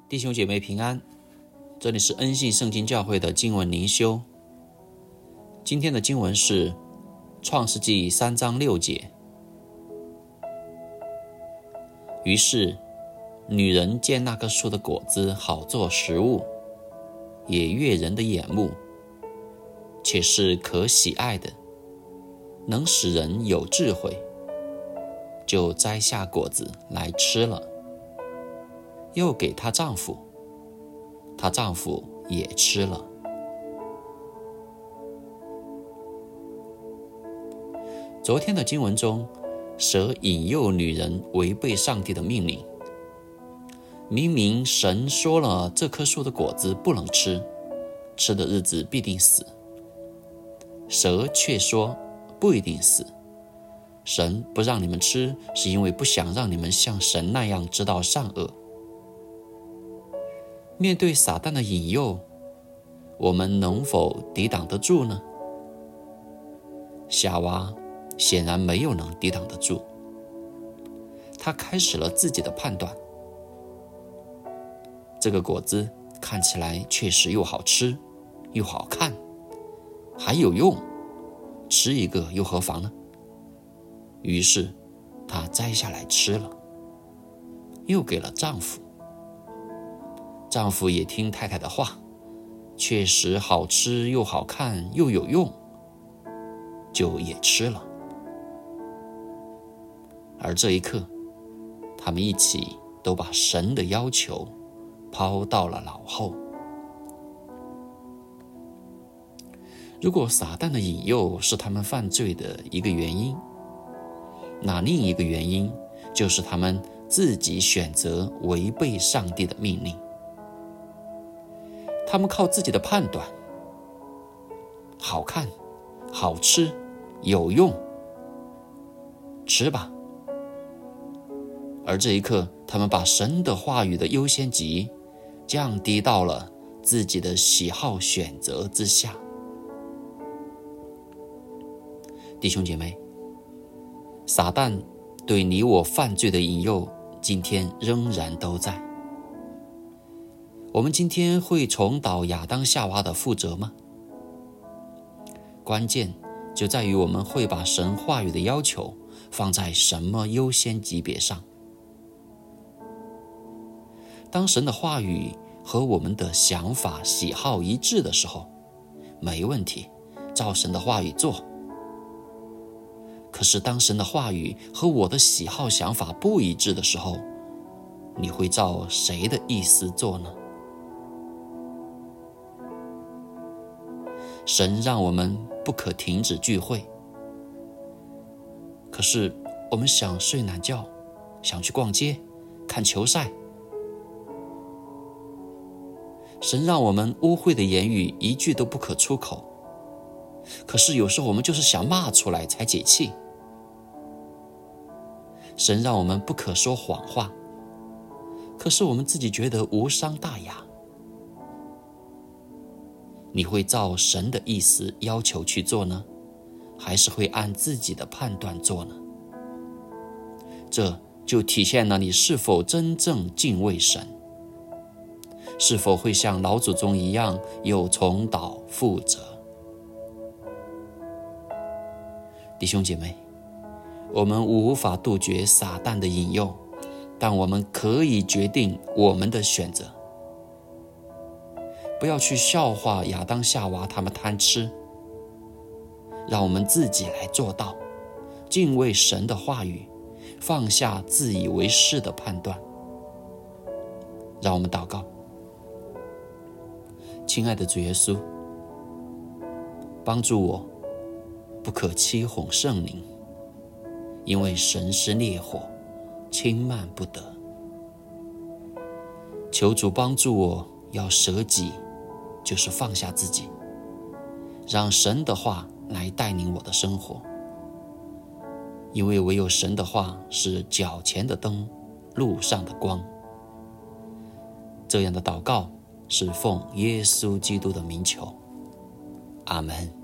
弟兄姐妹平安，这里是恩信圣经教会的经文灵修。今天的经文是创世纪3章6节。于是女人见那棵树的果子好做食物，也悦人的眼目，且是可喜爱的，能使人有智慧，就摘下果子来吃了，又给她丈夫，她丈夫也吃了。昨天的经文中，蛇引诱女人违背上帝的命令。明明神说了这棵树的果子不能吃，吃的日子必定死。蛇却说不一定死，神不让你们吃，是因为不想让你们像神那样知道善恶。面对撒旦的引诱，我们能否抵挡得住呢？夏娃显然没有能抵挡得住，她开始了自己的判断。这个果子看起来确实又好吃又好看，还有用，吃一个又何妨呢？于是她摘下来吃了，又给了丈夫。丈夫也听太太的话，确实好吃又好看又有用，就也吃了。而这一刻，他们一起都把神的要求抛到了脑后。如果撒旦的引诱是他们犯罪的一个原因，那另一个原因就是他们自己选择违背上帝的命令。他们靠自己的判断，好看、好吃、有用，吃吧。而这一刻，他们把神的话语的优先级降低到了自己的喜好选择之下。弟兄姐妹，撒旦对你我犯罪的引诱，今天仍然都在。我们今天会重蹈亚当夏娃的覆辙吗？关键就在于我们会把神话语的要求放在什么优先级别上。当神的话语和我们的想法喜好一致的时候，没问题，照神的话语做。可是当神的话语和我的喜好想法不一致的时候，你会照谁的意思做呢？神让我们不可停止聚会，可是我们想睡懒觉，想去逛街，看球赛。神让我们污秽的言语一句都不可出口，可是有时候我们就是想骂出来才解气。神让我们不可说谎话，可是我们自己觉得无伤大雅。你会照神的意思要求去做呢，还是会按自己的判断做呢？这就体现了你是否真正敬畏神，是否会像老祖宗一样有重蹈覆辙。弟兄姐妹，我们无法杜绝撒旦的引诱，但我们可以决定我们的选择。不要去笑话亚当夏娃他们贪吃，让我们自己来做到敬畏神的话语，放下自以为是的判断。让我们祷告。亲爱的主耶稣，帮助我不可欺哄圣灵，因为神是烈火，轻慢不得。求主帮助我要舍己，就是放下自己，让神的话来带领我的生活，因为唯有神的话是脚前的灯，路上的光。这样的祷告是奉耶稣基督的名求，阿们。